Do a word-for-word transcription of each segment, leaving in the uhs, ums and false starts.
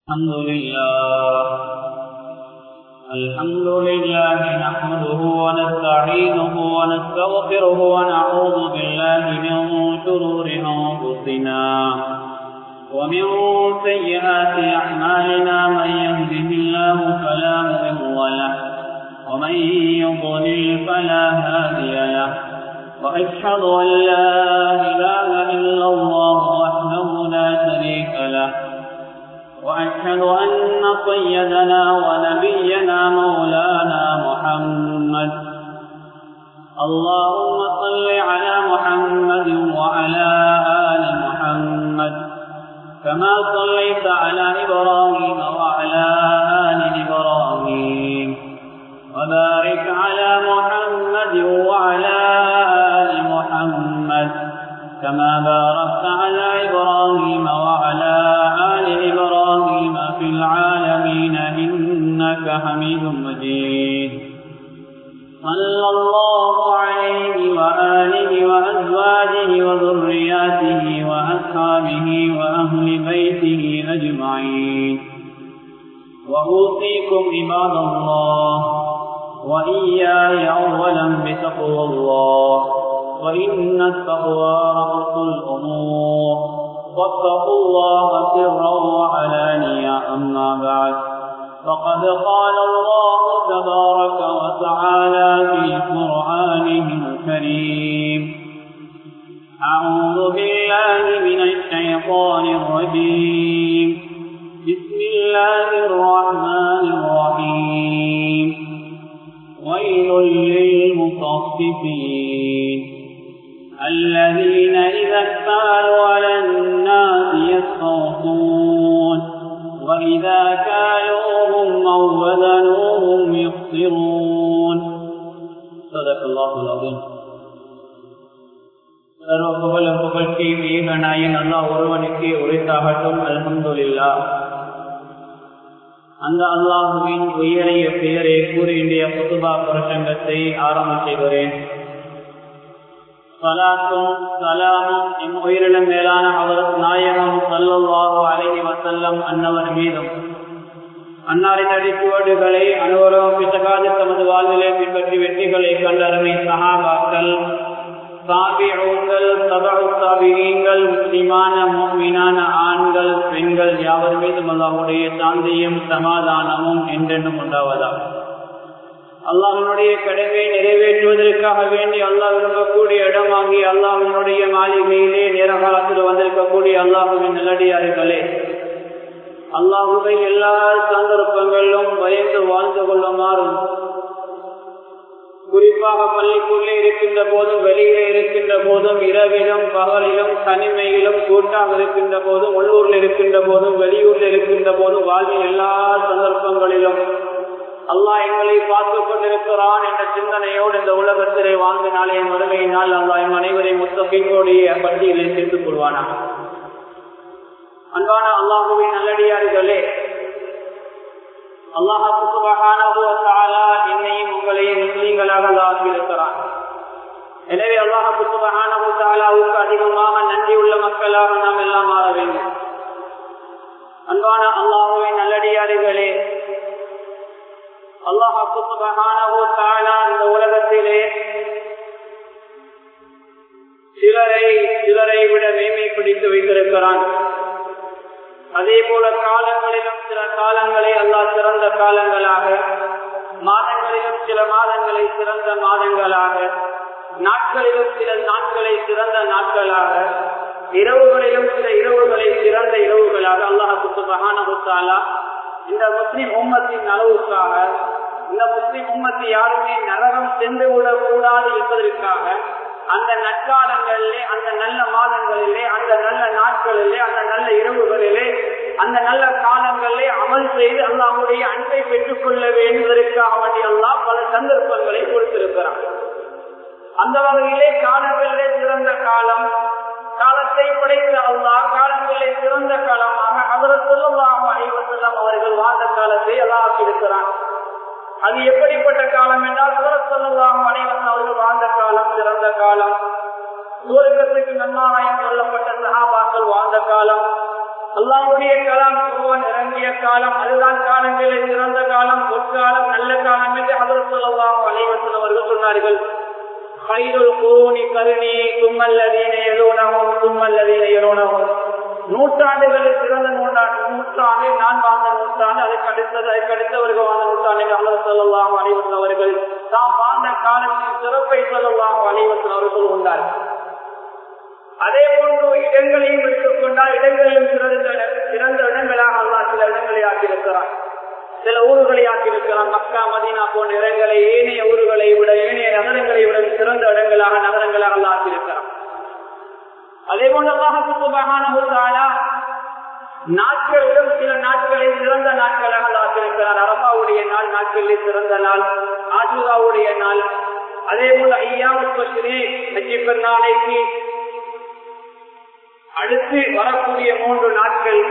الحمد لله الحمد لله نحمده ونستعينه ونستغفره ونعوذ بالله من شرور أنفسنا ومن سيئات أعمالنا من يهده الله فلا مضل له ومن يضلل فلا هادي له وأشهد أن لا إله إلا الله وحده لا شريك له وأشهد أن سيدنا ونبينا مولانا محمد اللهم صل على محمد وعلى آل محمد كما صليت على إبراهيم وعلى آل إبراهيم وبارك على محمد وعلى آل محمد كما باركت على إبراهيم وعلى آل إبراهيم في العالمين إنك حميد مجيد صلى الله عليه وآله وأزواجه وذرياته وأصحابه وأهل بيته أجمعين وأوصيكم عباد الله وإياي أولا بتقوى الله وإن التقوى رأس الأمور واتقوا الله سرا وعلانيا أما بعد فقد قال الله تبارك وتعالى في قرآنه الكريم أعوذ بالله من الشيطان الرجيم بسم الله الرحمن الرحيم ويل للمطففين الذين إذا اكتالوا على الناس يستوفون وإذا كالوهم أو وزنوهم يخسرون صدق الله العظيم. சர்வ புகழும் புகழ்ச்சியும் ஏகநாயன் அல்லாஹ் ஒருவனுக்கே உரித்தாகட்டும். அல்ஹம்துலில்லாஹ். அந்த அல்லாஹுவின் உயரிய பெயரை கூறி இன்றைய குதுபா பிரசங்கத்தை ஆரம்ப செய்கிறேன். சலாத்தும் சலாமும் எம் உயிரினம் மேலான அவர் நாயகம் ஸல்லல்லாஹு அலைஹி வஸல்லம் அன்னவர் மீதும் அன்னாரின் அடிச்சுவடுகளை அனுவரம் பிசகாது தமது வாழ்விலே பின்பற்றி வெற்றிகளை கண்டருமை சஹாபாக்கள், தாபிஊன்கள், தபஉ தாபிஈன்கள், முஸ்லிமான முஃமினான ஆண்கள் பெண்கள் யாவர் மீதும் அல்லாஹ்வுடைய சாந்தியும் சமாதானமும் என்றென்றும் உண்டாவதாக. அல்லாஹ்வினுடைய கடமையை நிறைவேற்றுவதற்காக வேண்டி அல்லாஹ் விரும்பக்கூடிய இடமாகி அல்லாஹ்வினுடைய மாளிகையிலே நேர காலத்தில் வந்திருக்கக்கூடிய அல்லாஹ்வின் நல்லடியார்களே, அல்லாஹ்வை எல்லா சந்தர்ப்பங்களிலும் பயந்து வாழ்ந்து கொள்ளுமாறும், குறிப்பாக பள்ளிக்குள்ளே இருக்கின்ற போதும் வெளியிலே இருக்கின்ற போதும் இரவிலும் பகலிலும் தனிமையிலும் கூட்டாக இருக்கின்ற போதும் உள்ளூரில் இருக்கின்ற போதும் வெளியூரில் இருக்கின்ற போதும் வாழ்வின் எல்லா சந்தர்ப்பங்களிலும் அல்லாஹ் எங்களை பார்த்துக் கொண்டிருக்கிறான் என்ற சிந்தனையோடு இந்த உலகத்திலே வாழ்ந்து நாளைய வருகையினால் அல்லாஹ் எம் அனைவரை முத்தகீன்களுடைய பட்டியலை சேர்த்துக் கொள்வானாக. அன்பான அல்லாஹுவின் நல்லடியார்களே, அல்லாஹ் சுப்ஹானஹு வ தஆலா என்னையும் உங்களையும் முஸ்லிம்களாக ஆக்கியிருக்கிறான். எனவே அல்லாஹ் சுப்ஹானஹு வ தஆலாவுக்கு அதிகமாக நன்றி உள்ள மக்களாக நாம் எல்லாம் மாற வேண்டும். அன்பான அல்லாஹுவின் நல்லடியார்களே, அல்லாஹ் சுப்ஹானஹு வ தஆலா இந்த உலகத்திலே சிலரை சிலரை விட மேன்மை பிடித்து வைத்திருக்கிறான். அதே போல காலங்களிலும் சில காலங்களை அல்லாஹ் சிறந்த காலங்களாக, மாதங்களிலும் சில மாதங்களை சிறந்த மாதங்களாக, நாட்களிலும் சில நாட்களை சிறந்த நாட்களாக, இரவுகளிலும் சில இரவுகளை சிறந்த இரவுகளாக அல்லாஹ் சுப்ஹானஹு வ தஆலா இந்த முஸ்லிம் உம்மத்தின் அளவுக்காக, இந்த முஸ்லிம் உம்மத்தை யாருமே நரகம் சென்று விடக்கூடாது என்பதற்காக அந்த நற்காலங்களிலே, அந்த நல்ல மாதங்களிலே, அந்த நல்ல நாட்களிலே, அந்த நல்ல இரவுகளிலே, அந்த நல்ல காலங்களிலே அமல் செய்து அல்லாஹ்வுடைய அன்பை பெற்றுக் கொள்ள வேண்டுவதற்காக வேண்டி அல்லாஹ் பல சந்தர்ப்பங்களை கொடுத்திருக்கிறார். அந்த வகையிலே காலங்களிலே சிறந்த காலம், காலத்தை படைத்த அல்லாஹ் காலங்களிலே சிறந்த காலமாக ஹஜ்ரத் ஸல்லல்லாஹு அலைஹி வஸல்லம் அவர்கள் வாழ்ந்த காலத்தை அல்லாஹ் ஆக்கியிருக்கிறான். அது எப்படிப்பட்ட காலம் என்றால் ஹஜ்ரத் ஸல்லல்லாஹு அலைஹி வஸல்லம் அவர்கள் வாழ்ந்த காலம் சிறந்த காலம். சுவர்க்கத்துக்கு நன்மாராயம் சொல்லப்பட்ட சஹாபாக்கள் வாழ்ந்த காலம், அல்லாஹ்வுடைய கலாம் குர்ஆன் இறங்கிய காலம், அதுதான் காலங்களில் சிறந்த காலம், பொற்காலம், நல்ல காலம் என்று ஹஜ்ரத் ஸல்லல்லாஹு அலைஹி வஸல்லம் அவர்கள் சொன்னார்கள். கைருல் குரூனி கர்னி தும்மல்லதீன யலூனஹும் தும்மல்லதீன யலூனஹும். நூற்றாண்டுகளில் சிறந்த நூற்றாண்டு நூற்றாண்டு நான் வாழ்ந்த நூற்றாண்டு, அதுக்கு அடுத்தது அதுக்கு அடுத்தவர்கள் வாழ்ந்த நூற்றாண்டு ஹஜ்ரத் ஸல்லல்லாஹு அலைஹி வஸல்லம் அவர்கள் தாம் வாழ்ந்த காலத்தின் சிறப்பை ஸல்லல்லாஹு அலைஹி வஸல்லம் அவர்கள் சொன்னார்கள். அதே போன்று இடங்களையும் எடுத்துக் கொண்டால் இடங்களிலும் சிறந்த சிறந்த இடங்களாக அல்லாஹ் சில இடங்களை ஆக்கியிருக்கிறார், சில ஊர்களை ஆக்கியிருக்கிறார். மக்கா மதீனா போன்ற இடங்களை ஏனைய ஊர்களை விட ஏனைய நகரங்களை விட சிறந்த இடங்களாக நகரங்களாக அல்லாஹ் ஆக்கியிருக்கிறார். அதே போன்று அல்லாஹ் சுப்ஹானஹு வ தஆலா நாட்களிலும் சில நாட்களை சிறந்த நாட்களாக அல்லாஹ் ஆக்கியிருக்கிறார். அரஃபாவுடைய நாள் நாட்களில் சிறந்த நாள், ஆஷூராவுடைய நாள், அதே போல ஐயாமுத் தஷ்ரீக் ஹஜ் பெருநாளைக்கு அடுத்து வரக்கூடிய மூன்று நாட்கள்,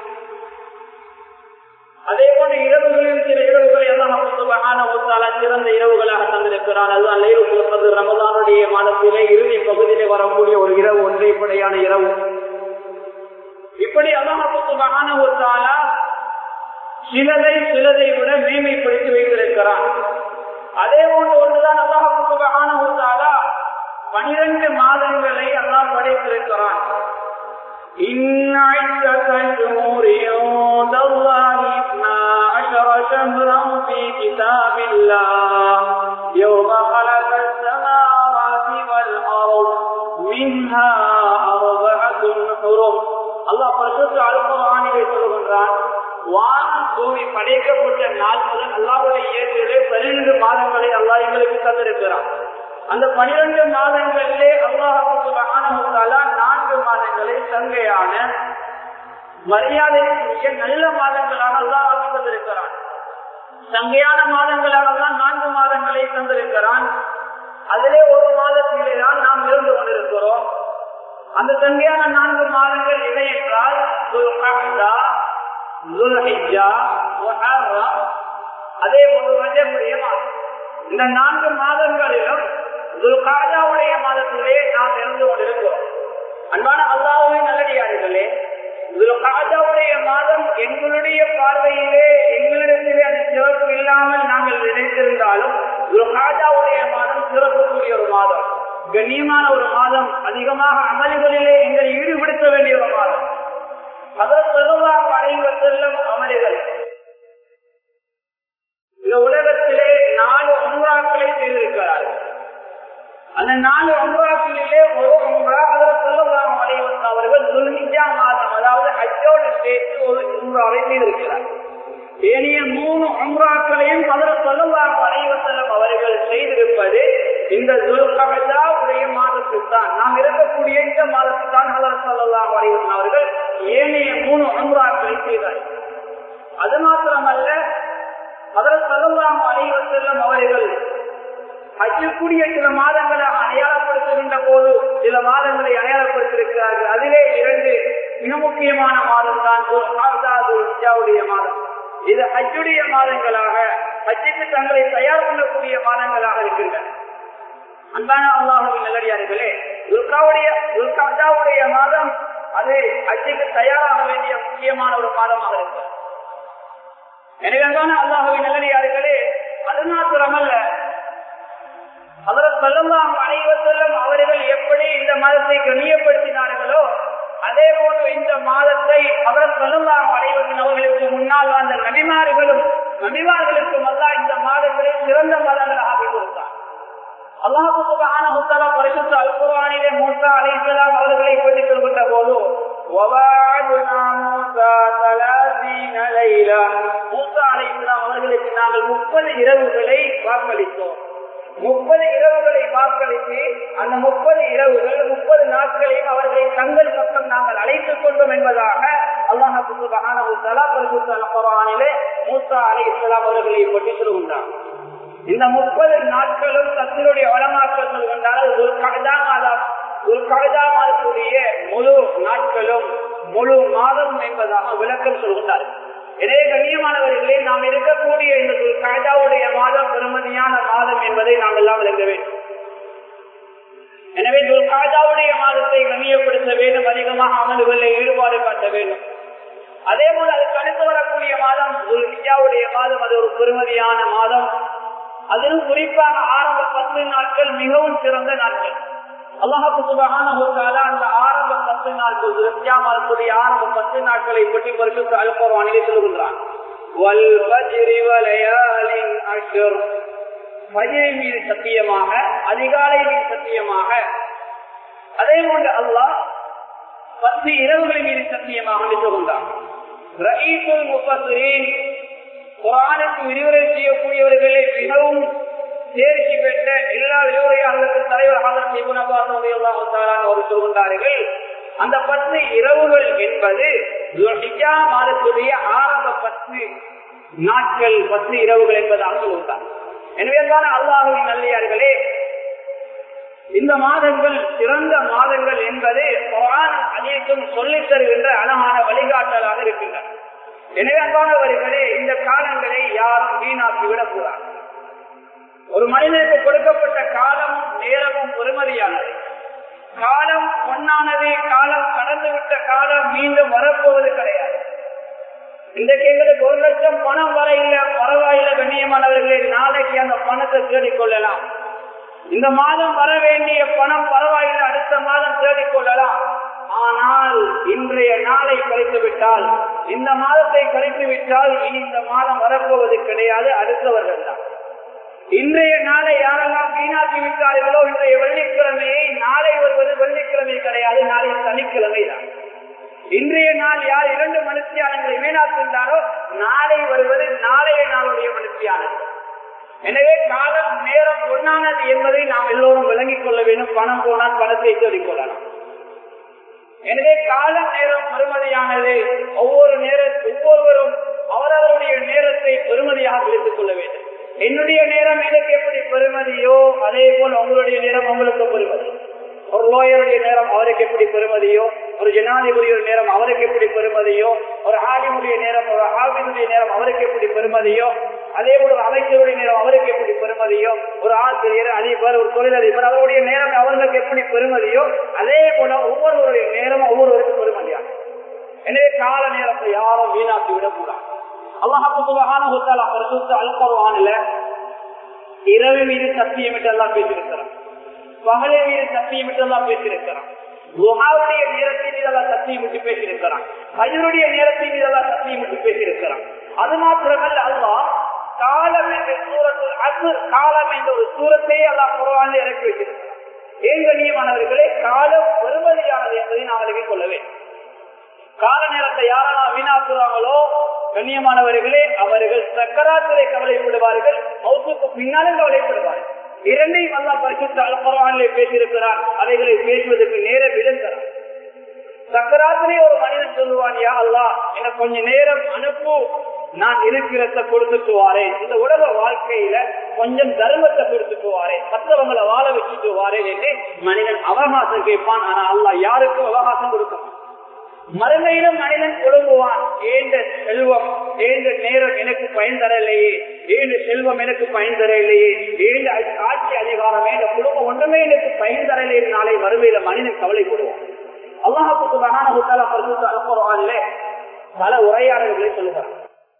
அதே போன்ற இரவுகளில் சில இரவுகளை அல்லாஹ் சுப்ஹானஹு வ தஆலா சிறந்த இரவுகளாக தந்திருக்கிறான். அதுதான் லைலத்துல் கத்ர், ரமலானுடைய மாதத்திலே இறுதி பகுதியிலே வரக்கூடிய ஒரு இரவு, ஒன்றைப்படையான இரவு. இப்படி அல்லாஹ் சுப்ஹானஹு வ தஆலா சிலதை சிலதை விட மேன்மைப்படுத்தி வைத்திருக்கிறான். அதே போன்று ஒன்றுதான் அல்லாஹ் சுப்ஹானஹு வ தஆலா பனிரெண்டு மாதங்களை அல்லாஹ் படைத்திருக்கிறான். إن عدة الشهور عند الله اثنا عشر شهرا في كتاب الله يوم خلق السماوات والأرض منها أربعة حرم. அல்லாஹ் பரிசுத்த அல் குர்ஆனிலே சொல்கிறான், வானம் பூமி படைக்கப்பட்ட நாள் முதல் அல்லாஹ்வுடைய ஏற்றிலே பன்னிரண்டு மாதங்களை அல்லாஹ் எங்களுக்கு தந்திருக்கிறான். அந்த பனிரெண்டு மாதங்களிலே அல்லாஹ் சுப்ஹானஹு வ தஆலா நான்கு மாதங்களை சங்கையான மரியாதைக்குரிய நல்ல மாதங்களாக அல்லாஹ் ஆக்கி தந்திருக்கிறான். சங்கையான மாதங்களாக தான் நான்கு மாதங்களை தந்திருக்கிறான். அதிலே ஒரு மாதத்திலே தான் நாம் இருந்து கொண்டிருக்கிறோம். அந்த சங்கையான நான்கு மாதங்கள் எவை என்றால் துல்கஅதா, துல்ஹிஜ்ஜா, முஹர்ரம், அதே போன்று ரஜபுடைய மாதம். இந்த நான்கு மாதங்களிலும் துல்காஜாவுடைய மாதத்திலே நாம் இருந்து கொண்டிருக்கிறோம். அன்பான அல்லாஹ்வின் நல்லடியார்களே, துல்காஜாவுடைய மாதம் எங்களுடைய பார்வையிலே எங்களிடத்திலே அது சிறப்பு இல்லாமல் நாங்கள் நினைத்திருந்தாலும் துல்காஜாவுடைய மாதம் சிறப்புக்குரிய ஒரு மாதம், கண்ணியமான ஒரு மாதம், அதிகமாக அமல்களிலே எங்களை ஈடுபடுத்த வேண்டிய ஒரு மாதம். ஹஜ்ரத் ஸல்லல்லாஹு அலைஹி வஸல்லம் அமல்கள் இந்த உலகத்திலே நாலு உம்ராக்களை செய்திருக்கிறார்கள். அந்த நாலு உம்ராக்களிலே ஒரு உம்ரா ஹஜ்ரத் ஸல்லல்லாஹு அலைஹி வஸல்லம் அவர்கள் துல்ஹிஜ்ஜா மாதம், அதாவது ஹஜ்ஜோடு சேர்த்து ஒரு உம்ராவை செய்திருக்கிறார். ஏனைய மூணு உம்ராக்களையும் ஹஜ்ரத் ஸல்லல்லாஹு அலைஹி வஸல்லம் அவர்கள் செய்திருப்பது இந்த துல்கஅதா உடைய மாதத்தில் தான், நாம் இருக்கக்கூடிய இந்த மாதத்தில் தான் ஹஜ்ரத் ஸல்லல்லாஹு அலைஹி வஸல்லம் அவர்கள் ஏனைய மூணு உம்ராக்களை செய்தார்கள். அது மாத்திரமல்ல, ஹஜ்ரத் ஸல்லல்லாஹு அலைஹி வஸல்லம் அவர்கள் ஹஜ்ஜுக்குரிய சில மாதங்களாக அடையாளப்படுத்துகின்ற போது சில மாதங்களை அடையாளப்படுத்தியிருக்கிறார்கள். அதிலே இரண்டு மிக முக்கியமான மாதம் தான் துல்ஹிஜ்ஜாவுடைய மாதம். இது ஹஜ்ஜுடைய மாதங்களாக, ஹஜ்ஜுக்கு தங்களை தயார் பண்ணக்கூடிய மாதங்களாக இருக்கின்றன. அன்பான அல்லாஹ்வின் நல்லடியார்களே, துல்காவுடைய துல்கஅதாவுடைய மாதம் அது ஹஜ்ஜுக்கு தயாராக வேண்டிய முக்கியமான ஒரு மாதமாக இருக்கிறது. எனவே அல்லாஹ்வின் நல்லடியார்களே, அது மாத்திரமல்ல, ஹஜ்ரத் ஸல்லல்லாஹு அலைஹி வஸல்லம் அவர்கள் எப்படி இந்த மாதத்தை கண்ணியப்படுத்தினார்களோ அதே போன்று இந்த மாதத்தை ஹஜ்ரத் ஸல்லல்லாஹு அலைஹி வஸல்லம் அவர்களுக்கு முன்னால் வாழ்ந்த நபிமார்களும் நபிமார்களுக்கும் அல்லாஹ் இந்த மாதங்களை சிறந்த மாதங்களாக ஆக்கி கொடுத்தார். அல்லாஹ் சுப்ஹானஹு வ தஆலா பரிசுத்த அல் குர்ஆனிலே மூஸா அலைஹிஸ்ஸலாம் அவர்களை பற்றி சொல்கின்ற போது வவாஅதுனா மூஸா ஸலாஸீன லைலா, மூஸா அலைஹிஸ்ஸலாம் அவர்களுக்கு நாங்கள் முப்பது இரவுகளை வாக்களித்தோம். முப்பது இரவுகளை வாக்களித்து அந்த முப்பது இரவுகள் முப்பது நாட்களையும் அவர்களை தங்கள் பக்கம் நாங்கள் அழைத்துக் கொண்டோம் என்பதாக அல்லாஹ் சுப்ஹானஹு வ தஆலா பரிசுத்த அல் குர்ஆனிலே மூஸா அலைஹிஸ்ஸலாம் அவர்களை பற்றி சொல்கின்றார். இந்த முப்பது நாட்களும் தங்களுடைய வளமாக்கல் சொல்கின்றால் துல்கஅதா மாதம், துல்கஅதா மாதத்துடைய முழு நாட்களும் முழு மாதம் என்பதாக விளக்கம் சொல்கின்றார். எனவே கண்ணியமானவர்களே, நாம் இருக்கக்கூடிய இந்த துல்கஅதாவுடைய மாதம் பெருமதியான மாதம் என்பதை நாம் எல்லாம் விளங்க வேண்டும். எனவே துல்கஅதாவுடைய மாதத்தை கண்ணியப்படுத்த வேண்டும், அதிகமாக அமல்களில் ஈடுபாடு காட்ட வேண்டும். அதே போல அதுக்கு அடுத்து வரக்கூடிய மாதம் துல்ஹிஜ்ஜாவுடைய மாதம், அது ஒரு பெருமதியான மாதம். அதிலும் குறிப்பாக ஆரம்ப பத்து நாட்கள் மிகவும் சிறந்த நாட்கள். அல்லாஹ் சுப்ஹானஹு வ தஆலா அந்த ஆரம்ப பத்து நாட்கள், துல்ஹிஜ்ஜா மாதத்துடைய ஆரம்ப பத்து நாட்களை பற்றி பரிசுத்த அல் குர்ஆனிலே சொல்கிறான். வல் ஃபஜ்ரி வ லயாலின் அஷ்ர், ஃபஜ்ர் மீது சத்தியமாக, அதிகாலை மீது சத்தியமாக. அதே போன்று அல்லாஹ் பத்து இரவுகளின் மீது சத்தியமாக சொல்கின்றான். ரயீசுல் முஃபஸ்ஸிரீன், குர்ஆனுக்கு விரிவுரை செய்யக்கூடியவர்களே மிகவும் தேர்ச்சி பெற்ற எல்லா விரிவுரையாளர்களுக்கும் தலைவர் ஹதரத் இப்னு அப்பாஸ் ரலியல்லாஹு தஆலா அவர்கள் சொல்கின்றார்கள், அந்த பத்து இரவுகள் என்பது துல்ஹிஜ்ஜா மாதத்துடைய ஆரம்ப பத்து நாட்கள், பத்து இரவுகள் என்பதாக சொல்கின்றார். எனவே தான் அல்லாஹ்வின் நல்லடியார்களே, இந்த மாதங்கள் சிறந்த மாதங்கள் என்பது குர்ஆன் அனைத்தும் சொல்லித் தருகின்ற அழகான வழிகாட்டலாக இருக்கின்றன. எனவே அன்பானவர்களே, இந்த காலங்களை யாரும் வீணாக்கிவிடக் கூடாது. ஒரு மனிதனுக்கு கொடுக்கப்பட்ட காலமும் நேரமும் பெருமதியானது. காலம் பொன்னானது, காலம் கடந்துவிட்ட காலம் மீண்டும் வரப்போவது கிடையாது. இன்றைக்கு எங்களுக்கு ஒரு லட்சம் பணம் வர இல்ல, பரவாயில்லை கண்ணியமானவர்களே, நாளைக்கு அந்த பணத்தை தேடிக்கொள்ளலாம். இந்த மாதம் வர வேண்டிய பணம் பரவாயில்லை, அடுத்த மாதம் தேடிக்கொள்ளலாம். ஆனால் இன்றைய நாளை கழித்து விட்டால், இந்த மாதத்தை கழித்து விட்டால் இனி இந்த மாதம் வரப்போவது கிடையாது, அடுத்தவர்கள் தான். இன்றைய நாளை யாரெல்லாம் வீணாக்கி விட்டார்களோ, இன்றைய வெள்ளிக்கிழமையை நாளை வருவது வெள்ளிக்கிழமை கிடையாது, நாளை சனிக்கிழமை தான். இன்றைய நாள் யார் இரண்டு மனுஷியானங்களை வீணாக்கின்றாரோ, நாளை வருவது நாளைய நாளுடைய மனுஷியானது. எனவே காலம் நேரம் ஒன்னானது என்பதை நாம் எல்லோரும் விளங்கிக் கொள்ள வேண்டும். பணம் போனால் பணத்தை தேடிக்கொள்ளலாம். எனவே காலம் நேரம் பெருமதியானது. ஒவ்வொரு நேரத்தில் ஒவ்வொருவரும் அவரவருடைய நேரத்தை பெருமதியாக விடுத்துக் கொள்ள வேண்டும். என்னுடைய நேரம் எனக்கு எப்படி பெருமதியோ அதே போல் உங்களுடைய நேரம் உங்களுக்கு பெருமதி. ஒரு லோயருடைய நேரம் அவருக்கு எப்படி பெருமதியோ, ஒரு ஜனாதிபதியுடைய நேரம் அவருக்கு எப்படி பெருமதியோ, ஒரு ஆலிமுடைய நேரம் ஒரு ஆபினுடைய நேரம் அவருக்கு எப்படி பெருமதியோ, அதே போல ஒரு அமைச்சருடைய நேரம் அவருக்கு எப்படி பெருமதியோ, ஒரு ஆசிரியர் அதிபர் ஒரு தொழிலதிபர் அவருடைய நேரம் அவர்களுக்கு எப்படி பெருமதியோ, அதே போல ஒவ்வொருவருடைய நேரம் ஒவ்வொருவருக்கும் பெருமதியாகும். எனவே கால நேரத்தை யாரும் வீணாக்கி விடக்கூடாது. அல்லாஹ் சுப்ஹானஹு வ தஆலா பரிசுத்த அல் குர்ஆனில் இரவு மீது சத்தியமிட்டு எல்லாம் பேசியிருக்கிறார், பகலை மீது சத்தியமிட்டு எல்லாம் பேசியிருக்கிறான், துஹாவுடைய நேரத்தின் மீதெல்லாம் சத்தியமிட்டு பேசியிருக்கிறான், ஃபஜ்ருடைய நேரத்தின் மீதெல்லாம் சத்தியமிட்டு பேசியிருக்கிறான். அது மாத்திரமல்ல, அல்லாஹ் காலம் என்ற சூரத்துல் அஸ்ர், காலம் என்ற ஒரு சூரத்தை அல்லாஹ் குர்ஆனில் இறக்கி வைத்திருக்கிறார். ஏன் கண்ணியமானவர்களே, காலம் பெருமதியானது என்பதை நாம் விளங்கிக் கொள்ள வேண்டும். கால நேரத்தை யாரெல்லாம் வீணாக்குறாங்களோ கண்ணியமானவர்களே, அவர்கள் சக்கராத்திலே கவலைப்படுவார்கள், மௌத்துக்கு பின்னாலும் கவலைப்படுவார்கள். இரண்டையும் அல்லாஹ் பரிசுத்த அல் குர்ஆனிலே பேசியிருக்கிறார். அவைகளை பேசுவதற்கு நேரம் விடுகிறார். சக்கராத்திலே ஒரு மனிதன் சொல்லுவான், யா அல்லாஹ் எனக்கு கொஞ்ச நேரம் அனுப்பு, நான் இருக்கிறத கொடுத்துட்டு வாரேன், இந்த உலக வாழ்க்கையில கொஞ்சம் தர்மத்தை கொடுத்துட்டு வாரேன், மற்றவங்களை வாழ வச்சுட்டு வாரேன் என்று மனிதன் அவகாசம் கேட்பான். ஆனா அல்லாஹ் யாருக்கும் அவகாசம் கொடுக்க மறுமையிலும் மனிதன் குழுங்குவான், ஏந்த செல்வம் ஏந்த நேரம் எனக்கு பயன் தரலையே, ஏழு செல்வம் எனக்கு பயன் தரலையே, ஏழு ஆட்சி அதிகாரம் ஏந்த குடும்பம் ஒன்றுமே எனக்கு பயன் தரலையே, நாளை மறுமையில மனிதன் கவலைப்படுவான். அல்லாஹ் சுப்ஹானஹு வ தஆலா பரிசுத்த அல் குர்ஆனிலே பல உரையாடல்களை சொல்லுகிறார்.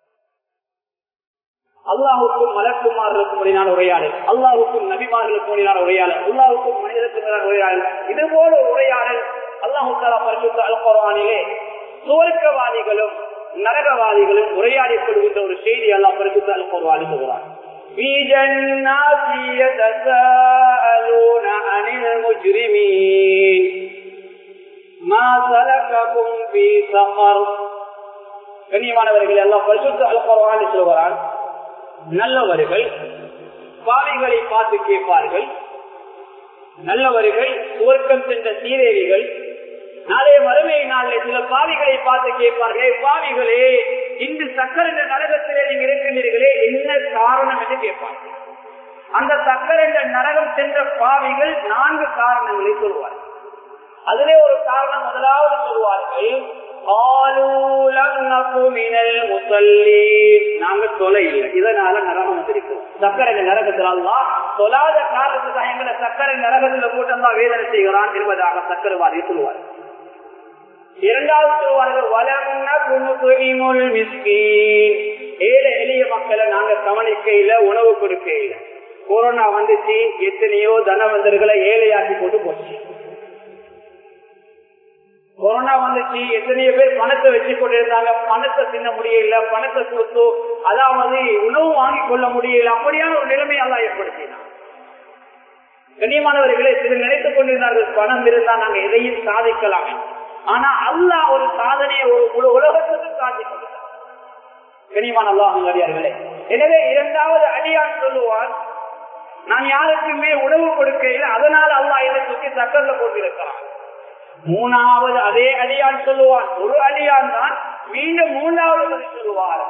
அல்லாஹுக்கும் மலக்குமார்களுக்கும் இடையிலான உரையாடல், அல்லாஹுக்கும் நபிமார்களுக்கும் இடையிலான உரையாடல், அல்லாஹுக்கும் மனிதனுக்கும் இடையிலான உரையாடல், இது போல உரையாடல் அல்லாஹு தஆலா பரிசுத்த அல் குர்ஆனிலே சுவர்க்கவாதிகளும் நரகவாதிகளும் உரையாடிக் கொள்கின்ற ஒரு செய்தி அல்லாஹ் பரிசுத்த அல் குர்ஆனில் சொல்கிறார். ஃபீ ஜன்னாத்தி யதஸாஅலூன அனில் முஜ்ரிமீன் மா ஸலககும் ஃபீ ஸகர். கண்ணியமானவர்களே, அல்லாஹ் பரிசுத்த அல் குர்ஆனில் சொல்கிறார், நல்லவர்கள் பாவிகளை பார்த்து கேட்பார்கள், நல்லவர்கள் சுவர்க்கம் சென்ற சீரேவிகள் நாளைய மறுமை நாளிலே சில பாவிகளை பார்த்து கேட்பார்களே, பாவிகளே இன்று சக்கர் என்ற நரகத்திலே நீங்க இருக்கின்றீர்களே, என்ன காரணம் என்று கேட்பார்கள். அந்த சக்கர் என்ற நரகம் சென்ற பாவிகள் நான்கு காரணங்களை சொல்வார்கள். அதிலே ஒரு காரணம் முதலாவது சொல்வார்கள், நாங்க தொலை இல்லை, இதனால நரகம் வந்திருக்கிறோம். சக்கரை நரகத்தில் அல்லாஹ் தொழாத காரணத்துக்கு எங்களை சக்கரை நரகத்தில் கூட்டம் தான் வேதனை செய்கிறான் என்பதாக சக்கரவாதி சொல்லுவார். இரண்டாவது சொல்வார்கள் வலன்னகுனுல் மிஸ்கீன், ஏழை எளிய மக்களை நாங்க கவனிக்கையில உணவு கொடுக்கையில. கொரோனா வந்துச்சு, எத்தனையோ தனவந்தர்களை ஏழையாக்கி கொண்டு போச்சு. கொரோனா வந்துச்சு, எத்தனையோ பேர் பணத்தை வச்சு கொண்டிருந்தாங்க, பணத்தை தின்ன முடியல, பணத்தை கொடுத்து அதாவது உணவு வாங்கி கொள்ள முடியல. அப்படியான ஒரு நிலைமையை அல்லாஹ் ஏற்படுத்தினார். கண்ணியமானவர்களே, சிலர் நினைத்துக் கொண்டிருந்தார்கள் பணம் இருந்தால் நாங்கள் எதையும் சாதிக்கலாம். ஆனா அல்லாஹ் ஒரு சாதனையை ஒரு முழு உலகத்துக்கு காட்டி கொண்டார். கண்ணியமான அல்லாஹ் அடியார்களே, எனவே இரண்டாவது அடியான் சொல்லுவான், நான் யாருக்குமே உணவு கொடுக்கையில் அதனால அல்லாஹ் என்னை சுற்றி சக்கரல கொண்டிருக்கிறான். மூணாவது அதே அடியான் சொல்லுவான், ஒரு அடியான் தான் மீண்டும் மூன்றாவது சொல்லுவார்,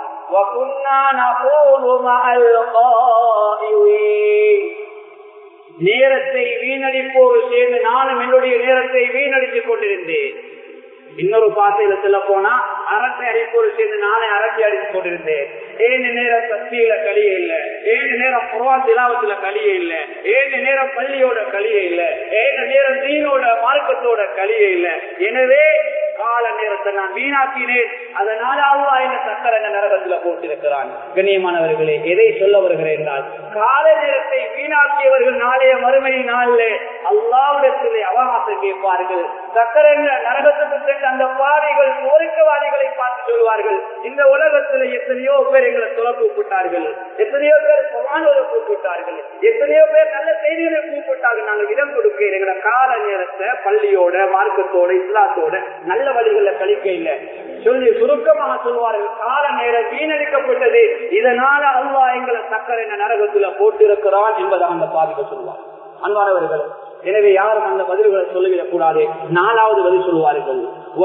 நேரத்தை வீணடிப்போடு சேர்ந்து நானும் என்னுடைய நேரத்தை வீணடித்துக் கொண்டிருந்தேன். இன்னொரு பாத்தையில சொல்ல போனா அரட்டை அடிப்போடு சேர்ந்து நானே அரட்டை அடித்துக் கொண்டிருந்தேன். ஏழு நேரம் சக்தியில கலியே இல்ல, ஏழு நேரம் குர்ஆன் திலாவத்துல கலியே இல்ல, ஏழு நேரம் பள்ளியோட கலியே இல்ல, ஏழு நேரம் தீனோட மார்க்கத்தோட கலியே இல்ல. எனவே கால நேரத்தை நான் வீணாக்கினேன். அதனால அல்லாஹ் என்ன சக்கர நரகத்துல போட்டிருக்கிறான். கண்ணியமானவர்களே, எதை சொல்ல வருகிறேன் என்றால், கால நேரத்தை வீணாக்கியவர்கள் நாளைய மறுமை நாளிலே அல்லாஹ்விடத்திலே அவகாசம் கேட்பார்கள். சக்கர நரகத்துக்கு சென்ற அந்த பாவிகள் கோரிக்கவாதிகளை பார்த்து சொல்வார்கள், இந்த உலகத்தில் எத்தனையோ பேர் எங்களை சொல்ல கூப்பிட்டார்கள், எத்தனையோ பேர் குர்ஆனோட கூப்பிட்டார்கள், எத்தனையோ பேர் நல்ல செய்திகளை கூப்பிட்டார்கள், நாங்கள் இடம் கொடுக்க எங்களை கால நேரத்தை பள்ளியோட மார்க்கத்தோட இஸ்லாத்தோட நல்ல வழிகளை கழிக்க இல்லை சொல்லி சுருக்கமாக சொல்வார்கள். கால நேரம் வீணடிக்கப்பட்டது, இதனால அல்லாஹ் எங்களை சக்கரை நரகத்துல போட்டிருக்கிறான் என்பதாக அந்த பாவிகள் சொல்வார். அன்பானவர்கள், எனவே யாரும் அந்த பதில்களை சொல்லிவிடக் கூடாது. நாலாவது பதில் சொல்வார்கள்,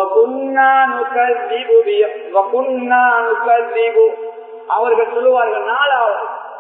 அவர்கள் சொல்லுவார்கள், நாலாவது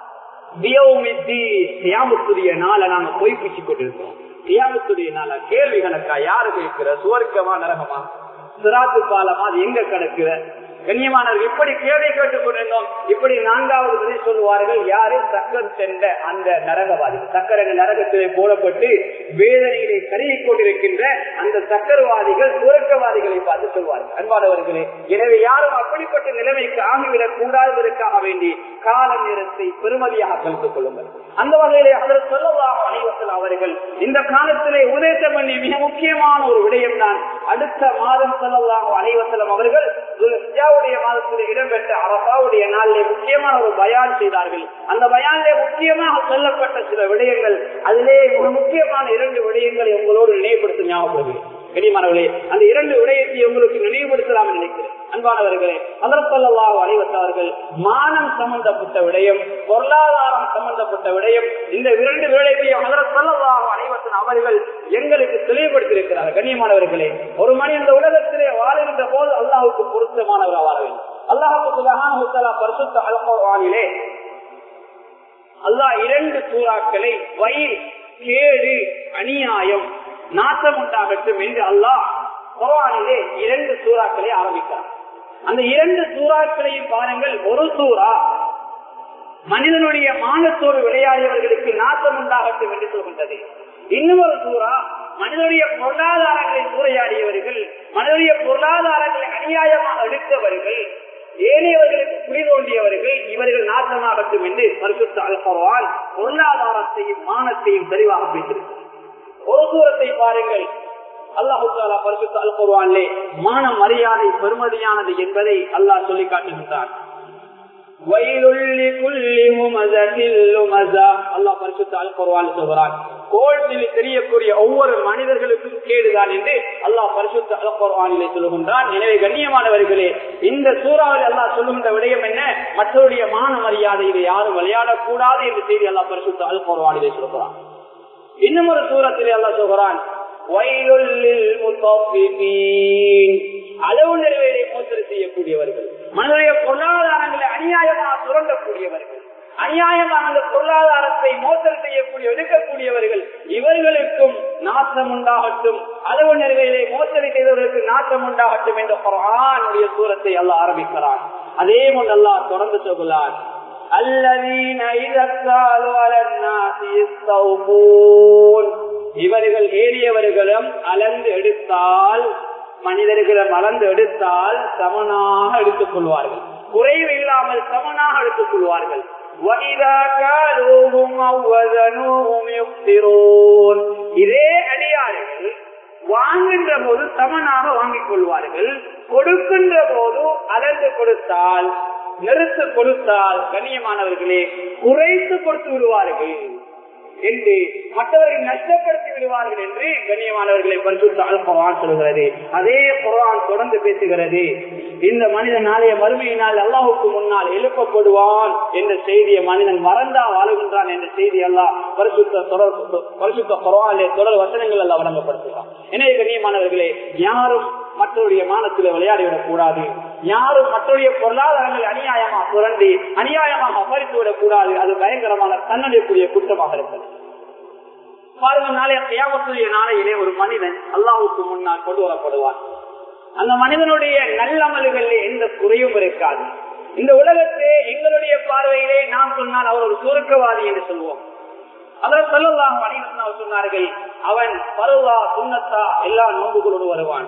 கியாமத்துடைய நாளை நாங்க போய் பிச்சு கொண்டிருக்கிறோம். கியாமத்துடைய நாள கேள்வி கணக்கா யாரு கேட்கிற, சுவர்க்கமா நரகமா, சிராத்து பாலமா, அது எங்க கிடக்குற? கண்ணியமானவர்கள், இப்படி கேள்வி கேட்டுக் கொண்டிருந்தோம். இப்படி நான்காவது பதில் சொல்லுவார்கள், யாரு சக்கர் சென்ற அந்த நரகவாதி, சக்கர நரகத்திலே போடப்பட்டு வேதனைகளை கருகி கொண்டிருக்கின்ற அந்த சக்கரவாதிகள் சுவர்க்கவாதிகளை பார்த்து சொல்வார்கள். அன்பானவர்களே, எனவே யாரும் அப்படிப்பட்ட நிலைமைக்கு ஆகிவிடக் கூடாததற்காக வேண்டி கால நேரத்தை பெருமதியாக கருத்துக் கொள்ளுங்கள். அந்த வகையிலே அதற்கு ஸல்லல்லாஹு அலைஹி வஸல்லம் அவர்கள் இந்த காலத்திலே உபதேசம் பண்ணி மிக முக்கியமான ஒரு விடயம் தான். அடுத்த மாதம் ஸல்லல்லாஹு அலைஹி வஸல்லம் அவர்கள் துல்ஹிஜ்ஜாவுடைய மாதத்தில் இடம்பெற்ற அரஃபாவுடைய நாளிலே முக்கியமான ஒரு பயான் செய்தார்கள். அந்த பயானிலே முக்கியமாக சொல்லப்பட்ட சில விடயங்கள், அதிலே மிக முக்கியமான இரண்டு விடயங்களை உங்களோடு நினைவுபடுத்த ஞாபகப்படுகிறேன். கண்ணியமானவர்களே, அந்த இரண்டு விடயத்தை உங்களுக்கு நினைவுபடுத்தலாம் நினைக்கிறேன். அன்பானவர்களே, ஹஜ்ரத் ஸல்லல்லாஹு அலைஹி வஸல்லம் அவர்கள் மானம் சம்பந்தப்பட்ட விடயம், பொருளாதாரம் சம்பந்தப்பட்ட விடயம், இந்த இரண்டு விடயத்தையும் ஹஜ்ரத் ஸல்லல்லாஹு அலைஹி வஸல்லம் அவர்கள் எங்களுக்கு தெளிவுபடுத்தியிருக்கிறார்கள். கண்ணியமானவர்களே, ஒரு மனிதன் இந்த உலகத்திலே வாழ்கின்ற போது அல்லாஹ்வுக்கு பொருத்தமானவராக வாழ வேண்டும். அல்லாஹ் சுப்ஹானஹு வ தஆலா பரிசுத்த அல் குர்ஆனிலே அல்லாஹ் இரண்டு சூறாக்களை வயில், கேடு, அநியாயம், நாசம் உண்டாகட்டும் என்று அல்லாஹ் குர்ஆனிலே இரண்டு சூறாக்களை ஆரம்பிக்கிறார். அந்த இரண்டு சூறாக்களையும் பாருங்கள். ஒரு சூறா மனிதனுடைய மானத்தோடு விளையாடியவர்களுக்கு நாசம் உண்டாகட்டும் என்று சொல்கின்றது. இன்னொரு சூறா மனிதனுடைய பொருளாதாரங்களை சூறையாடியவர்கள், மனிதனுடைய பொருளாதாரங்களை அநியாயமாக எடுத்தவர்கள், ஏனையவர்களுக்கு குடி தோண்டியவர்கள், இவர்கள் நாசமாகட்டும் என்று பரிசுத்த அல் குர்ஆன் பொருளாதாரத்தையும் மானத்தையும் தெளிவாக பேசியிருக்கிறது. ஒரு சூரத்தை பாருங்கள். அல்லாஹ் தஆலா பரிசுத்த அல் குர்ஆனிலே மான மரியாதை பெருமதியானது என்பதை அல்லாஹ் சொல்லி காட்டுகின்றான். வயலுல் லிகுல்லி முமஸில் லுமஸா, அல்லாஹ் பரிசுத்த அல் குர்ஆனில் சொல்கிறான், கோள்களில் தெரியக்கூடிய ஒவ்வொரு மனிதர்களுக்கும் கேடுதான் என்று அல்லாஹ் பரிசுத்த அல் குர்ஆனிலே சொல்கின்றான். எனவே கண்ணியமானவர்களே, இந்த சூறாவில் அல்லாஹ் சொல்லுகின்ற விடயம் என்ன? மற்றவருடைய மான மரியாதையிலே யாரும் விளையாடக்கூடாது என்ற செய்தி அல்லாஹ் பரிசுத்த அல் குர்ஆனிலே சொல்கிறான். இன்னும் ஒரு சூரத்திலே அல்லாஹ் சொல்கிறான், அளவு நிறைவேறி மோசடி செய்யக்கூடியவர்கள், மனிதனுடைய பொருளாதாரங்களை அநியாயமாக சுரண்டக்கூடியவர்கள், அநியாயமாக அந்த பொருளாதாரத்தை மோசடி செய்யக்கூடிய எடுக்கக்கூடியவர்கள், இவர்களுக்கும் நாசம் உண்டாகட்டும், அளவு நிறைவேறி மோசடி செய்தவர்களுக்கு நாசம் உண்டாகட்டும் என்ற குர்ஆனுடைய சூரத்தை அல்லாஹ் ஆரம்பிக்கிறான். அதே போன்று அல்லாஹ் தொடர்ந்து சொல்கிறான், இவர்கள் ஏறியவர்களும் அளந்து எடுத்தால் மனிதர்களை மலர்ந்து எடுத்தால் சமனாக எடுத்துக் கொள்வார்கள், குறைவு இல்லாமல் சமனாக எடுத்துக் கொள்வார்கள். இதே அடியார்கள் வாங்குகின்ற போது சமனாக வாங்கிக் கொள்வார்கள், கொடுக்கின்ற போது அளந்து கொடுத்தால் நிறுத்து கொடுத்தால் கண்ணியமானவர்களே குறைத்து கொடுத்து விடுவார்கள் என்று, மற்றவர்கள் நஷ்டப்படுத்தி விடுவார்கள் என்று கண்ணியமானவர்களை பரிசுத்த அல் குர்ஆன் சொல்கிறது. அதே குர்ஆன் தொடர்ந்து பேசுகிறது, இந்த மனிதன் நாளைய மறுமையினால் அல்லாஹுக்கு முன்னால் எழுப்பப்படுவான் என்ற செய்தியை மனிதன் மறந்தா வாழுகின்றான் என்ற செய்தி அல்லாஹ் பரிசுத்த பரிசுத்த குர்ஆனிலே தொடர் வசனங்கள் எல்லாம் வழங்கப்படுத்துகிறான். எனவே கண்ணியமானவர்களே, யாரும் மற்றவருடைய மானத்தில் விளையாடிவிடக் கூடாது, யாரும் மற்றவருடைய பொருளாதாரங்களை அநியாயமாக புரண்டி அநியாயமாக அபரித்து விடக் கூடாது. அது பயங்கரமான தன்னடையக்கூடிய குற்றமாக இருக்கிறது. பாருங்க, நாளைய கியாமத்துடைய நாளையிலே ஒரு மனிதன் அல்லாஹ்வுக்கு முன்னால் கொண்டு வரப்படுவான். அந்த மனிதனுடைய நல்லமல்களில் எந்த குறையும் இருக்காது. இந்த உலகத்தை எங்களுடைய பார்வையிலே நாம் சொன்னால் அவர் ஒரு சுருக்கவாதி என்று சொல்வோம். அவர் ஸல்லல்லாஹு அலைஹி வஸல்லம் சொன்னார்கள், அவன் பருவா சுன்னத்தா எல்லா நோன்புகளோடு வருவான்,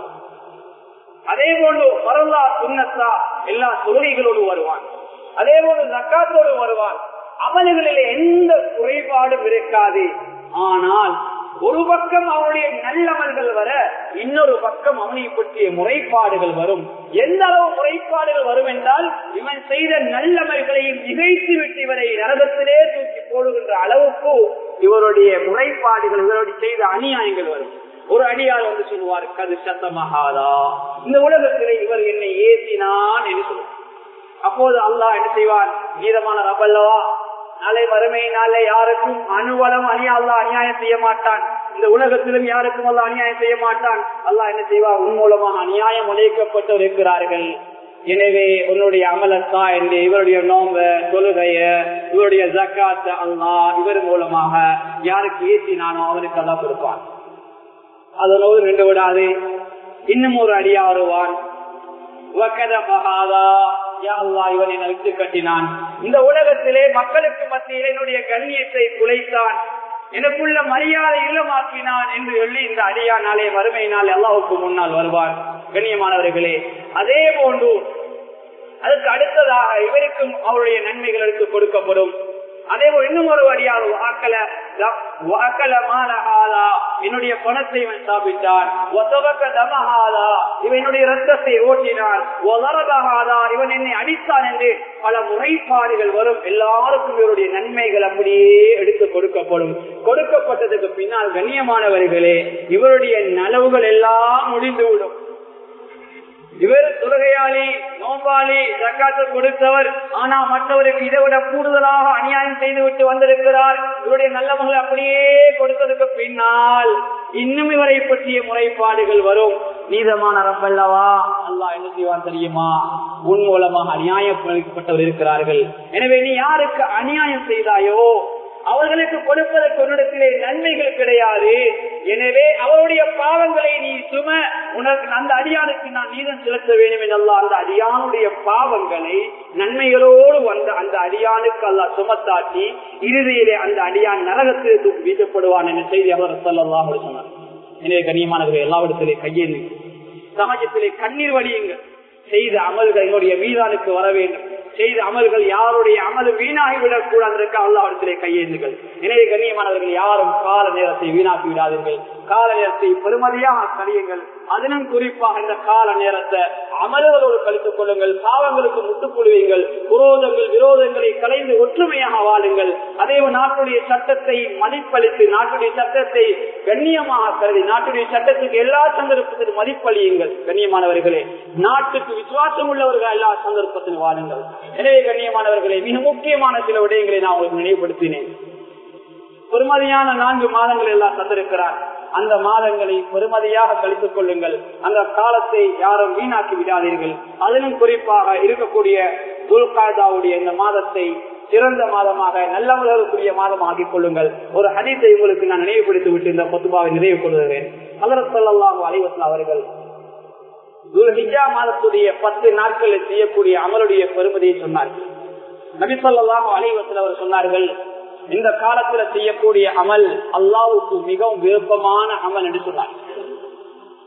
அதே போன்று பருவா சுன்னத்தா எல்லா தொழுகைகளோடு வருவான், அதே போன்று ஜக்காத்தோடு வருவான். அமல்களில் எந்த குறைபாடும் இருக்காது. ஆனால் ஒரு பக்கம் அவனுடைய நல்லமல்கள் வர, இன்னொரு பக்கம் அவனை பற்றிய முறைப்பாடுகள் வரும். எந்த அளவு முறைப்பாடுகள் வரும் என்றால், இவன் செய்த நல்லமல்களையும் நிகழ்த்தி விட்டு இவரை நரகத்திலே தூக்கி போடுகின்ற அளவுக்கு இவருடைய முறைப்பாடுகள், இவருடைய செய்த அநியாயங்கள் வரும். ஒரு அடியால் வந்து சொல்லுவார், கது சத்தமகாதா, இந்த உலகத்திலே இவர் என்னை ஏசினான் என்று சொல்லுவார். அப்போது அல்லாஹ் என்ன செய்வான், நீதமான ரப்பல்லவா, நாளை வறுமையினாலே யாருக்கும் அணுவலம் அணியா அல்லாஹ் அநியாயம் செய்ய மாட்டான், இந்த உலகத்திலும் யாருக்கும் அல்லாஹ் அநியாயம் செய்ய மாட்டான். அல்லாஹ் என்ன செய்வார், உன் மூலமாக அநியாயம் உழைக்கப்பட்டு இருக்கிறார்கள், எனவே உன்னுடைய அமலத்தா என்று இவருடைய நோம்ப தொழுகைய இவருடைய ஜக்காத்த அல்லாஹ் இவர் மூலமாக யாருக்கு ஏற்றினானோ அவனுக்கு அல்லாஹ் கொடுப்பான். அதனோடு நின்று விடாது, இன்னும் ஒரு அடியா வருவான், இவன் என்னை விட்டு கட்டினான், இந்த உலகத்திலே மக்களுக்கு மத்தியில் என்னுடைய கண்ணியத்தை குலைத்தான், எனக்குள்ள மரியாதை இல்லமாக்கினான் என்று சொல்லி இந்த அடியா நாளே வறுமையினால் அல்லாஹுக்கு முன்னால் வருவார். கண்ணியமானவர்களே, அதே போன்று அதுக்கு அடுத்ததாக இவருக்கும் அவருடைய நன்மைகள் எடுத்து கொடுக்கப்படும். அதே போல் இன்னும் ஒரு அடியார் என்னுடைய பணத்தை இவன் சாப்பிட்டான், இவனுடைய ரத்தத்தை ஓட்டினான், இவன் என்னை அடித்தான் என்று பல முறைப்பாடுகள் வரும். எல்லாருக்கும் இவருடைய நன்மைகள் அப்படியே எடுத்து கொடுக்கப்படும். கொடுக்கப்பட்டதுக்கு பின்னால் கண்ணியமானவர்களே, இவருடைய நலவுகள் எல்லாம் முடிந்துவிடும். இவர் தொழுகையாளி, நோம்பாளி, ஜக்காத்து கொடுத்தவர், ஆனா மற்றவருக்கு இதை விட கூடுதலாக அநியாயம் செய்து விட்டு வந்திருக்கிறார். இவருடைய நல்ல மகள் அப்படியே கொடுத்ததுக்கு பின்னால் இன்னும் இவரை பற்றிய முறைப்பாடுகள் வரும். நீதமான ரப்பல்லவா, அல்லாஹ் என்ன செய்வான் தெரியுமா, உன் மூலமாக அநியாயப்பட்டவர் இருக்கிறார்கள், எனவே நீ யாருக்கு அநியாயம் செய்தாயோ அவர்களுக்கு கொடுப்பதற்கு உன்னிடத்திலே நன்மைகள் கிடையாது, எனவே அவருடைய பாவங்களை நீ சும, உனக்கு அந்த அடியானுக்கு நான் நீதம் செலுத்த வேண்டும் என்றெல்லாம் அந்த அடியானுடைய பாவங்களை நன்மைகளோடு வந்த அந்த அடியானுக்கு அல்லாஹ் சுமத்தாட்டி இறுதியிலே அந்த அடியான் நரகத்தில் தூக்கி வீசப்படுவான் என்ற செய்தி அவர் ஸல்லல்லாஹு அலைஹி வஸல்லம். எனவே கண்ணியமானவர்கள், எல்லாவிடத்திலே கையேந்தி சமயத்திலே கண்ணீர் வடியுங்கள். செய்த அமல்கள் என்னுடைய மீதானுக்கு வர வேண்டும். செய்த அமல்கள் யாருடைய அமல் வீணாகிவிடக் கூடாது அல்லாஹ்விடத்திலே கையேந்துங்கள். எனவே கண்ணியமானவர்கள், யாரும் கால நேரத்தை வீணாக்கி விடாதீர்கள். கால நேரத்தை பெருமதியாக கழியுங்கள். அதிலும் குறிப்பாக இந்த கால நேரத்தை அமல்களோடு கழித்துக் கொள்ளுங்கள். பாவங்களுக்கு முட்டுக் கொள்வீங்கள். குரோதங்கள் விரோதங்களை கலைந்து ஒற்றுமையாக வாழுங்கள். அதே நாட்டுடைய சட்டத்தை மதிப்பளித்து நாட்டுடைய சட்டத்தை கண்ணியமாக கருதி நாட்டுடைய சட்டத்துக்கு எல்லா சந்தர்ப்பத்திலும் மதிப்பளியுங்கள். கண்ணியமானவர்களே, நாட்டுக்கு விசுவாசம் உள்ளவர்கள் எல்லா சந்தர்ப்பத்திலும் வாழுங்கள். எனவே கண்ணியமானவர்களே, மிக முக்கியமான சில விடயங்களை நான் உங்களுக்கு நினைவுபடுத்தினேன். பெருமதியான நான்கு மாதங்கள் எல்லாம் தந்திருக்கிறார். அந்த மாதங்களை பெருமதியாக கழித்துக் கொள்ளுங்கள். அந்த காலத்தை யாரும் வீணாக்கி விடாதீர்கள். அதிலும் குறிப்பாக இருக்கக்கூடிய துல்காதாவுடைய இந்த மாதத்தை சிறந்த மாதமாக நல்லவர்களுக்குரிய மாதமாக ஆக்கிக் கொள்ளுங்கள். ஒரு ஹதீஸை உங்களுக்கு நான் நினைவுபடுத்தி விட்டு இந்த பத்துபாவை நிறைவு கொள்கிறேன். ஹஜ்ரத் ஸல்லல்லாஹு அலைஹி வஸல்லம் அவர்கள் துல்ஹிஜ்ஜா மாதத்துடைய பத்து நாட்களில் செய்யக்கூடிய அமலுடைய பெருமதியை சொன்னார். நபி ஸல்லல்லாஹு அலைஹி வஸல்லம் அவர் சொன்னார்கள், இந்த காலத்துல செய்யக்கூடிய அமல் அல்லாஹ்வுக்கு மிகவும் விருப்பமான அமல் என்று சொன்னார்.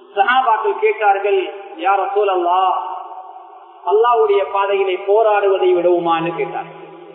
சஹாபாக்கள் கேட்டார்கள், யா ரசூலல்லாஹ், அல்லாஹ்வுடைய பாதையிலே போராடுவதை விடுவோமான்னு கேட்டார்கள்.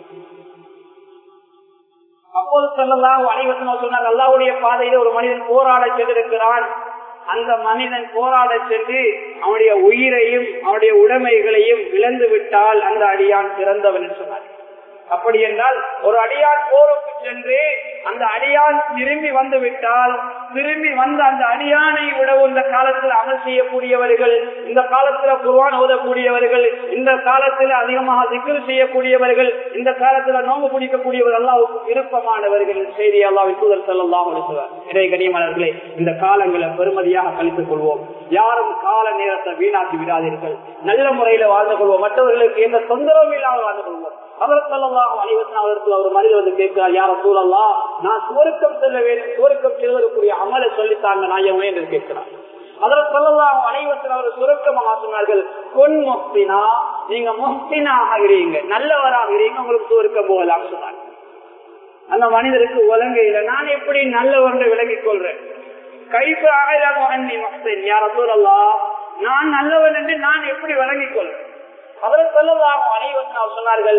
அப்போது ஸல்லல்லாஹு அலைஹி வஸல்லம் சொன்னார், அல்லாஹ்வுடைய பாதையில ஒரு மனிதன் போராட சென்றிருக்கிறான். அந்த மனிதன் போராட சென்று அவனுடைய உயிரையும் அவனுடைய உடைமைகளையும் இழந்து விட்டால் அந்த அடியான் சிறந்தவன் என்று சொன்னார். அப்படி என்றால் ஒரு அடியான் போருக்கு சென்று அந்த அடியான் திரும்பி வந்து விட்டால், திரும்பி வந்த அந்த அடியானை விடவும் இந்த காலத்தில் அமல் செய்யக்கூடியவர்கள், இந்த காலத்துல குர்ஆன் ஓதக்கூடியவர்கள், இந்த காலத்தில் அதிகமாக திக்ர் செய்யக்கூடியவர்கள், இந்த காலத்துல நோம்பு பிடிக்கக்கூடியவர்கள் அல்லாஹ்வுக்கு விருப்பமானவர்கள் செய்தி அல்லாஹ்வின் தூதர் ஸல்லல்லாஹு அலைஹி வஸல்லம். இறை கண்ணியமானவர்களே, இந்த காலங்களை பெருமதியாக கழித்துக் கொள்வோம். யாரும் கால நேரத்தை வீணாக்கி விடாதீர்கள். நல்ல முறையில வாழ்ந்து கொள்வோம். மற்றவர்களுக்கு எந்த தொந்தரவும் இல்லாமல் வாழ்ந்து கொள்வோம். அவர் ஸல்லல்லாஹு அலைஹி வஸல்லம் அவர்கள் ஒரு மனிதர் வந்து கேட்கிறார், யா ரசூலல்லாஹ், நான் சுவர்க்கம் செல்ல வேண்டும், சுவர்க்கம் செல்வதற்குரிய அமலை சொல்லித்தாங்க நாயகமே என்று கேட்கிறார். அதற்கு ஸல்லல்லாஹு அலைஹி வஸல்லம் அவர் சுருக்கமாக சொன்னார்கள், குன் முஹ்சினா, நீங்க முஹ்சினா ஆகிறீங்க, நல்லவராகிறீங்க, உங்களுக்கு சுவர்க்கம் போகலாம் சொன்னாங்க. அந்த மனிதருக்கு உலகையில நான் எப்படி நல்லவரை விளங்கிக் கொள்றேன்? கைஃப அஅலமு அன்னி முஹ்சின், யா ரசூலல்லாஹ், நான் நல்லவன் என்று நான் எப்படி விளங்கிக் கொள்றேன்? அவர் ஸல்லல்லாஹு அலைஹி வஸல்லம் சொன்னார்கள்,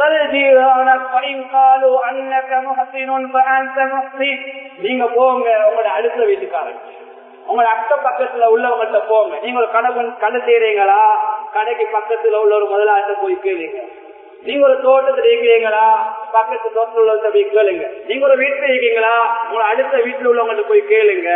நீங்க போங்க உங்களோட அடுத்த வீட்டுக்காரங்க, உங்களோட அக்க பக்கத்துல உள்ளவங்கள்ட்ட போங்க. நீங்க ஒரு கடை கடை செய்யறீங்களா, கடைக்கு பக்கத்துல உள்ள ஒரு முதலாளிட்ட போய் கேளுங்க. நீங்க ஒரு தோட்டத்துல இருக்கிறீங்களா, பக்கத்து தோட்டத்தில் உள்ளவங்க போய் கேளுங்க. நீங்க ஒரு வீட்டுல இருக்கீங்களா, உங்களோட அடுத்த வீட்டுல உள்ளவங்கள்ட்ட போய் கேளுங்க,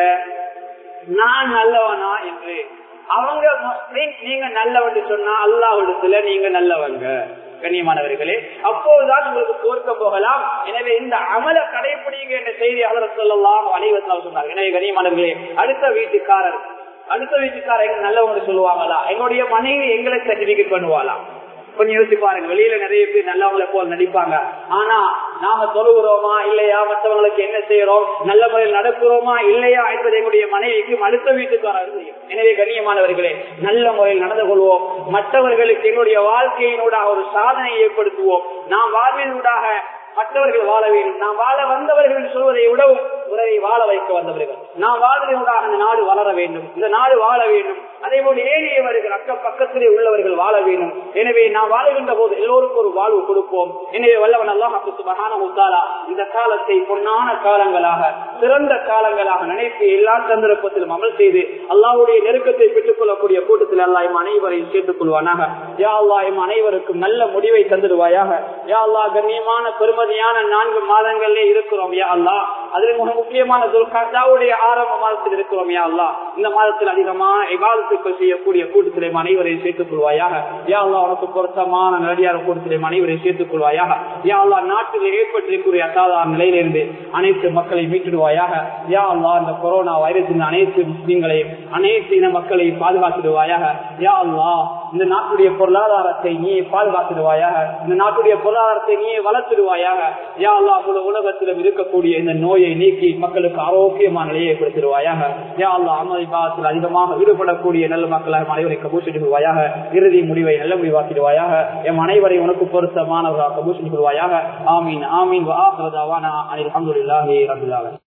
நான் நல்லவனா என்று. அவங்க நீங்க நல்லவன் சொன்னா அல்லாஹ்விடத்துல நீங்க நல்லவங்க. கண்ணியமானவர்களே, அப்போதுதான் உங்களுக்கு தோற்க போகலாம். எனவே இந்த அமல கடைபிடிங்க என்ற செய்தி ஹஜ்ரத் ஸல்லல்லாஹு அலைஹி வஸல்லம் சொன்னார். எனவே கண்ணியமானவர்களே, அடுத்த வீட்டுக்காரர் அடுத்த வீட்டுக்காரர் எங்க நல்லவங்க சொல்லுவாங்களா, எங்களுடைய மனைவி எங்களை சர்டிபிகேட் பண்ணுவாளா? கொஞ்சம் யோசிச்சு பாருங்க. வெளியில நிறைய பேர் நல்லவங்களை போல் நடிப்பாங்க. ஆனா நாம தொழுகிறோமா இல்லையா, மற்றவங்களுக்கு என்ன செய்யறோம், நல்ல முறையில் நடக்கிறோமா இல்லையா என்பதை எங்களுடைய மனைவிக்கு அடுத்த வீட்டுக்காரர் செய்யும். எனவே கண்ணியமானவர்களே, நல்ல முறையில் நடந்து கொள்வோம். மற்றவர்களுக்கு எங்களுடைய வாழ்க்கையினூடாக ஒரு சாதனை ஏற்படுத்துவோம். நாம் வாழ்வினூடாக மற்றவர்கள் வாழ வேண்டும். நாம் வாழ வந்தவர்கள் சொல்வதை விடவும் உறவை வாழ வைக்க வந்தவர்கள். நாம் வாழ்வதற்காக அந்த நாடு வளர வேண்டும், இந்த நாடு வாழ வேண்டும். அதே போல ஏனையவர்கள் அக்க பக்கத்திலே உள்ளவர்கள் வாழ வேண்டும். எனவே நாம் வாழுகின்ற போது எல்லோருக்கும் ஒரு வாழ்வு கொடுப்போம். எனவே வல்லவன் அல்லாஹ் சுப்ஹானஹு வ தஆலா இந்த காலத்தை பொன்னான காலங்களாக, சிறந்த காலங்களாக நினைத்து எல்லா சந்தர்ப்பத்திலும் அமல் செய்து அல்லாஹ்வுடைய நெருக்கத்தை பெற்றுக் கொள்ளக்கூடிய கூட்டத்தில் அல்லாஹ் எம் அனைவரையும் சேர்த்துக் கொள்வானாக. யா அல்லாஹ் எம் அனைவருக்கும் நல்ல முடிவை தந்துடுவாயாக. யா அல்லாஹ் கண்ணியமான பெருமதியான நான்கு மாதங்களிலே இருக்கிறோம். யா அல்லாஹ் அதில் மிக முக்கியமான துல்கஅதாவுடைய ஆரம்ப மாதத்தில் இருக்கிறோம். யா அல்லாஹ் இந்த மாதத்தில் அதிகமான இபாதத்துக்கள் செய்யக்கூடிய கூட்டத்திலே அனைவரையும் சேர்த்துக் கொள்வாயாக. யா அல்லாஹ் உனக்கு பொருத்தமான நல்லடியார் கூட்டத்திலே அனைவரையும் சேர்த்துக் கொள்வாயாக. யா அல்லாஹ் நாட்டில் ஏற்பட்டிருக்கிற அசாதாரண நிலையிலிருந்து அனைத்து மக்களை மீட்டிடுவாயாக. யா அல்லாஹ் இந்த கொரோனா வைரஸின் அனைத்து முஸ்லிம்களையும் அனைத்து இன மக்களையும் பாதுகாத்திடுவாயாக. யா அல்லாஹ் இந்த நாட்டுடைய பொருளாதாரத்தை நீ பாதுகாத்திடுவாயாக. இந்த நாட்டுடைய பொருளாதாரத்தை நீ வளர்த்திடுவாயாக. யா அல்லாஹ் முழு உலகத்திலும் இருக்கக்கூடிய இந்த நோயை நீக்கி மக்களுக்கு ஆரோக்கியமான நிலையை ஏற்படுத்திடுவாயாக. யா அல்லாஹ் அமல் இபாதத்தில் அதிகமாக ஈடுபடக்கூடிய நல்ல மக்களாக அனைவரை கபூல் செய்துவாயாக. இறுதி முடிவை நல்ல முடிவாக்கிடுவாயாக. எம் அனைவரை உனக்கு பொருத்தமானவராக கபூல் செய்துவாயாக. ஆமீன் ஆமீன். வ ஆகிரு தஅவானா அனில் ஹம்துலில்லாஹி ரப்பில் ஆலமீன்.